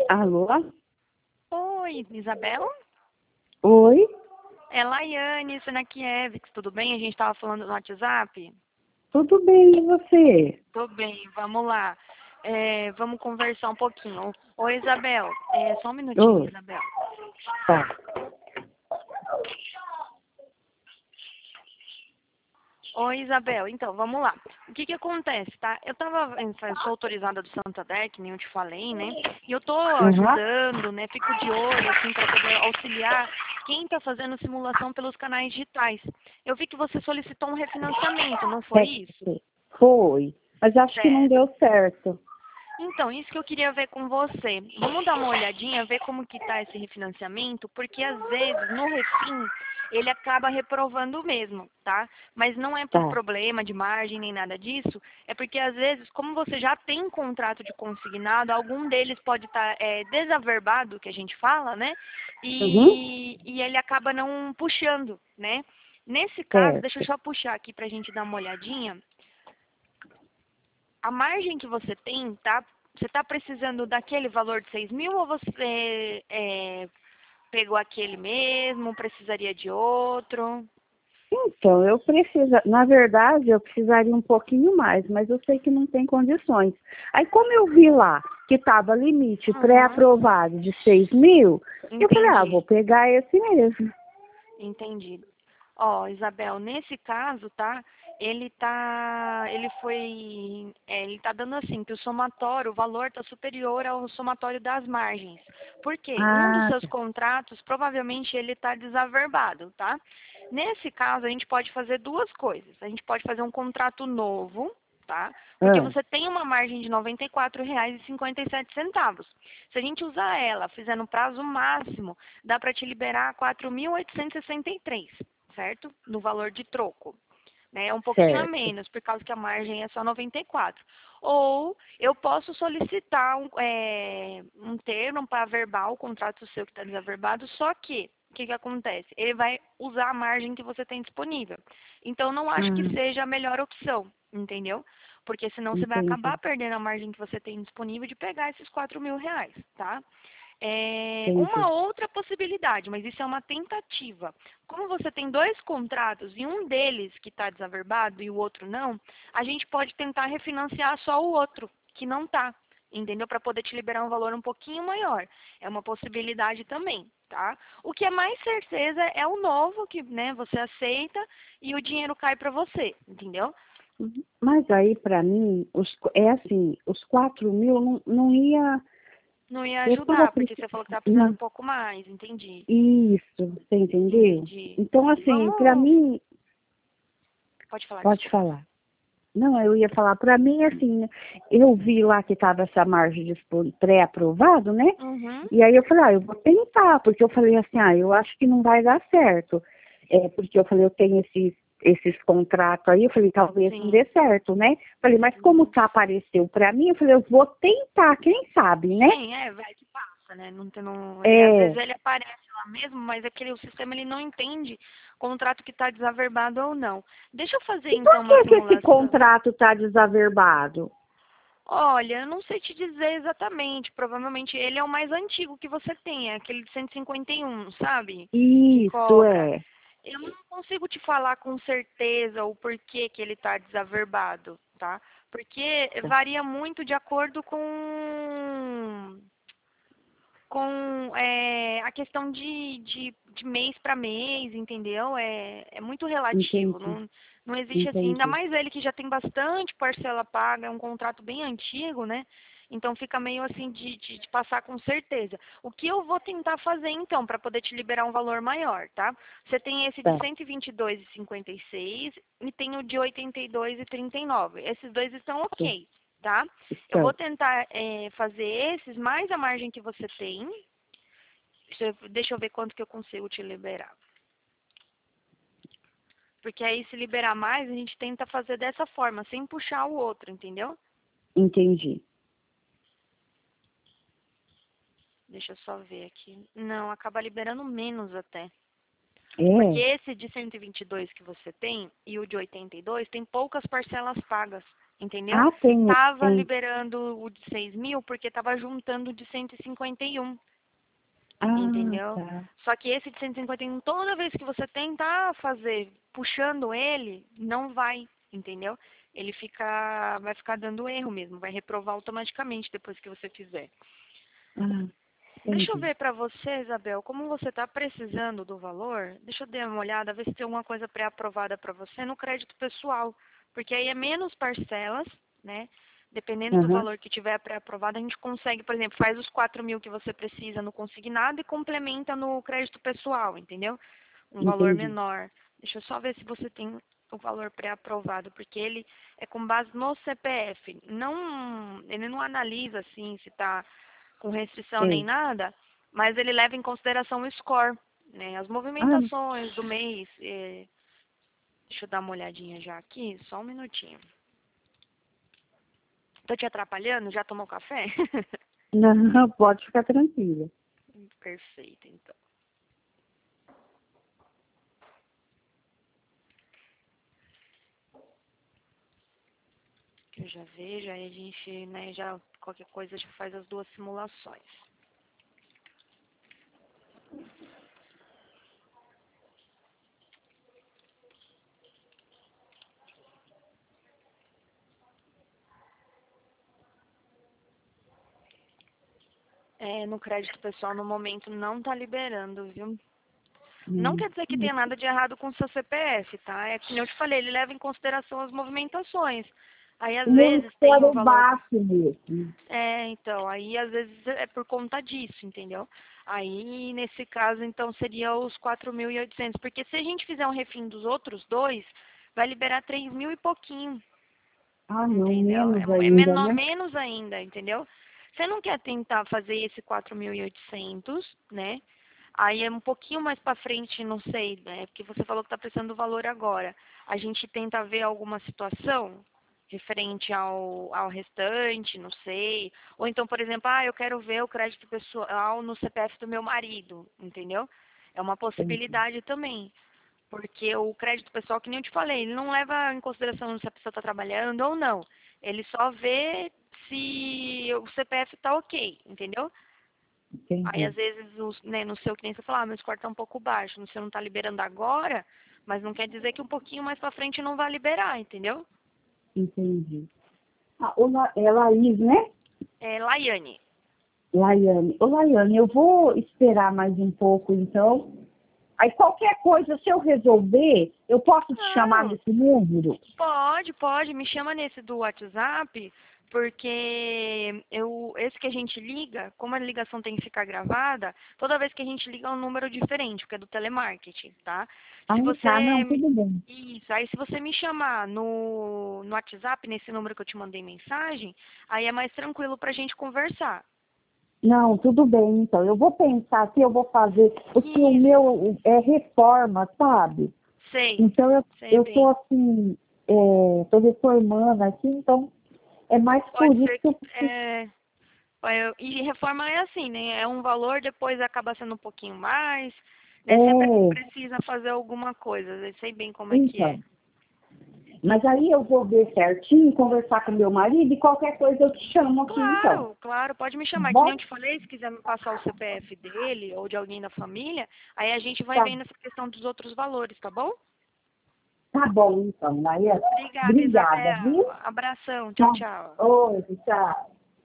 Alô? Oi, Isabel? Oi? É Laiane, isso na Kiev, tudo bem? A gente estava falando no WhatsApp? Tudo bem, e você? Tô bem, vamos lá. Vamos conversar um pouquinho. Oi, Isabel. Só um minutinho, Oi, Isabel. tá. Oi, Isabel. Então, vamos lá. O que que acontece, tá? Eu sou autorizada do Santander, que nem eu te falei, né? E eu tô Uhum. ajudando, né? Fico de olho, assim, para poder auxiliar quem tá fazendo simulação pelos canais digitais. Eu vi que você solicitou um refinanciamento, não foi isso? Foi, mas acho que não Certo. deu certo. Então, isso que eu queria ver com você. Vamos dar uma olhadinha, ver como que tá esse refinanciamento, porque às vezes no refim ele acaba reprovando mesmo, tá? Mas não é por Tá. problema de margem nem nada disso, é porque às vezes, como você já tem um contrato de consignado, algum deles pode estar desaverbado, que a gente fala, né? Uhum. E ele acaba não puxando, né? Nesse caso, deixa eu Certo. só puxar aqui para a gente dar uma olhadinha. A margem que você tem, tá? Você está precisando daquele valor de 6 mil ou você pegou aquele mesmo, precisaria de outro? Então, na verdade, eu precisaria um pouquinho mais, mas eu sei que não tem condições. Aí, como eu vi lá que estava limite Uhum, pré-aprovado de 6.000, eu falei, vou entendi, pegar esse mesmo. entendi. Ó, Isabel, nesse caso, tá? Ele tá dando assim, que o somatório, o valor tá superior ao somatório das margens. Por quê? Um dos Ah, seus tá. contratos, provavelmente ele tá desaverbado, tá? Nesse caso, a gente pode fazer duas coisas. A gente pode fazer um contrato novo, tá? Porque Ah, você tem uma margem de R$ 94,57. Se a gente usar ela, fizer no prazo máximo, dá para te liberar 4.863, certo? No valor de troco, né? É um pouquinho a certo. menos, por causa que a margem é só 94. Ou eu posso solicitar um termo para verbal, o contrato seu que está desaverbado, só que o que, que acontece? Ele vai usar a margem que você tem disponível. Então, não acho que Ah, seja a melhor opção, entendeu? Porque senão você vai entendi, acabar perdendo a margem que você tem disponível de pegar esses R$ 4.000, tá? Uma entendi. outra possibilidade, mas isso é uma tentativa. Como você tem dois contratos e um deles que está desaverbado e o outro não, a gente pode tentar refinanciar só o outro, que não está, entendeu? Para poder te liberar um valor um pouquinho maior. É uma possibilidade também, tá? O que é mais certeza é o novo, que né, você aceita e o dinheiro cai para você, entendeu? Uhum. Mas aí, para mim, é assim, os 4.000 não ia. Não ia Eu estava ajudar, porque você falou que tá precisando um precisando. pouco mais, entendi. Isso, você entendeu? Entendi. Então, assim, para Vamos. mim, Pode falar, pode desculpa. falar. Não, eu ia falar, para mim, assim, eu vi lá que estava essa margem de pré-aprovado, né? Uhum. E aí eu falei, eu vou tentar, porque eu falei assim, eu acho que não vai dar certo. Porque eu falei, eu tenho esses contratos aí, eu falei, talvez não dê Sim. certo, né? Falei, mas como Uhum. tá apareceu para mim, eu falei, eu vou tentar, quem sabe, né? Sim, vai que passa, né? Não, não, às vezes É. ele aparece lá mesmo, mas o sistema ele não entende contrato que está desaverbado ou não. Deixa eu fazer E então por uma que esse simulação. contrato tá desaverbado? Olha, eu não sei te dizer exatamente. Provavelmente ele é o mais antigo que você tem, é aquele de 151, sabe? Que Isso cobra. é. Eu não consigo te falar com certeza o porquê que ele está desaverbado, tá? Porque varia muito de acordo com a questão de mês para mês, entendeu? É muito relativo, Entendi, não existe assim, ainda entendi. mais ele que já tem bastante parcela paga, é um contrato bem antigo, né? Então fica meio assim de passar com certeza. O que eu vou tentar fazer então, para poder te liberar um valor maior, tá? Você tem esse de Tá. 122,56 e tem o de 82,39. Esses dois estão ok, tá? Eu vou Então, tentar fazer esses mais a margem que você tem. Deixa eu ver quanto que eu consigo te liberar. Porque aí, se liberar mais, a gente tenta fazer dessa forma, sem puxar o outro, entendeu? entendi. Deixa eu só ver aqui. Não, acaba liberando menos até. Porque É. esse de 122 que você tem e o de 82 tem poucas parcelas pagas. entendeu? Ah, tem, Tava tem. liberando o de 6 mil porque tava juntando o de 151. Ah, Entendeu? tá. Só que esse de 151, toda vez que você tentar fazer puxando ele, não vai, entendeu? Ele vai ficar dando erro mesmo, vai reprovar automaticamente depois que você fizer. Ah, Deixa eu entendi. ver pra você, Isabel, como você tá precisando do valor, deixa eu dar uma olhada, ver se tem alguma coisa pré-aprovada pra você no crédito pessoal, porque aí é menos parcelas, né? Dependendo do Aham, valor que tiver pré-aprovado, a gente consegue, por exemplo, faz os 4 mil que você precisa no consignado e complementa no crédito pessoal, entendeu? Um valor entendi. menor. Deixa eu só ver se você tem o valor pré-aprovado, porque ele é com base no CPF. Não, ele não analisa assim se está com restrição nem Sei. nada, mas ele leva em consideração o score, né? As Ah, movimentações do mês. Deixa eu dar uma olhadinha já aqui, só um minutinho. Tô te atrapalhando? Já tomou café? não, pode ficar tranquila. Perfeito, então. Que eu já vejo, aí a gente, né, já qualquer coisa já faz as duas simulações. No crédito pessoal, no momento, não tá liberando, viu? Não Hum. quer dizer que tenha nada de errado com o seu CPF, tá? É que nem eu te falei, ele leva em consideração as movimentações. Aí, às O meu vezes, tem score um é valor. baixo mesmo. Então, aí às vezes é por conta disso, entendeu? Aí, nesse caso, então, seria os 4.800, porque se a gente fizer um refim dos outros dois, vai liberar 3 mil e pouquinho, Ah, não, entendeu? menos ainda, né? Menos ainda, entendeu? Você não quer tentar fazer esse 4.800, né? Aí é um pouquinho mais pra frente, não sei, né? Porque você falou que tá precisando do valor agora. A gente tenta ver alguma situação referente ao restante, não sei. Ou então, por exemplo, eu quero ver o crédito pessoal no CPF do meu marido, entendeu? É uma Entendi. possibilidade também. Porque o crédito pessoal, que nem eu te falei, ele não leva em consideração se a pessoa está trabalhando ou não. Ele só vê se o CPF está ok, entendeu? Aí, Entendi. às vezes, né, no seu, que nem você fala, meu score está um pouco baixo, no seu não está liberando agora, mas não quer dizer que um pouquinho mais para frente não vai liberar, entendeu? Entendi. Ah, é Laís, né? É, Laiane. Laiane. Ô, Laiane, eu vou esperar mais um pouco, então. Aí qualquer coisa, se eu resolver, eu posso te chamar Claro. nesse número? Pode. Me chama nesse do WhatsApp, porque esse que a gente liga, como a ligação tem que ficar gravada, toda vez que a gente liga é um número diferente, porque é do telemarketing, tá? Ah, Se tá, não, você. tudo bem. Isso, aí se você me chamar no WhatsApp, nesse número que eu te mandei mensagem, aí é mais tranquilo pra gente conversar. Não, tudo bem, então. Eu vou pensar se eu vou fazer, porque o Isso, meu é reforma, sabe? sei, Então sei eu tô bem. assim, tô reformando aqui, então é mais por Pode isso ser que que. eu preciso. E reforma é assim, né? É um valor, depois acaba sendo um pouquinho mais, né? Sempre É, precisa fazer alguma coisa. Eu sei bem como é que é. então. Mas aí eu vou ver certinho, conversar com meu marido e qualquer coisa eu te chamo aqui, então. Claro, pode me Tá chamar. Que nem bom? eu te falei, se quiser me passar o CPF dele ou de alguém da família, aí a gente vai Tá, vendo essa questão dos outros valores, tá bom? tá bom, então, Maria. Obrigada, Obrigada, Isabel. viu? Abração. Tchau, Tá. tchau. Oi, tchau.